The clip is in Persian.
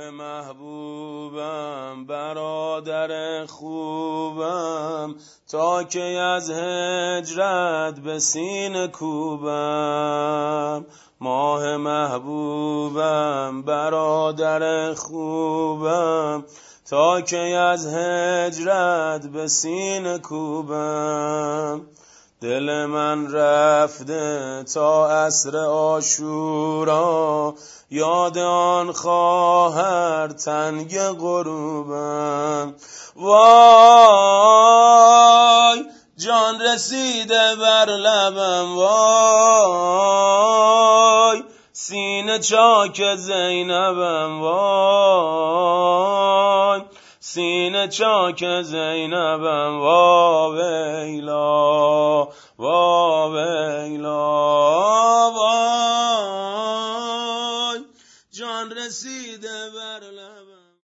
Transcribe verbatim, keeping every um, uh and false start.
محبوبم برادر خوبم، تا که از هجرت به سینه کوبم. ماه محبوبم برادر خوبم، تا که از هجرت به سینه کوبم. دل من رفته تا عصر عاشورا، یاد آن خواهر تنگ غروبم. وای جان رسیده بر لبم، وای سینه چاک زینبم، وای سینه چاک زینبم. وا ویلا وا ویلا، وای جان رسیده بر لبم.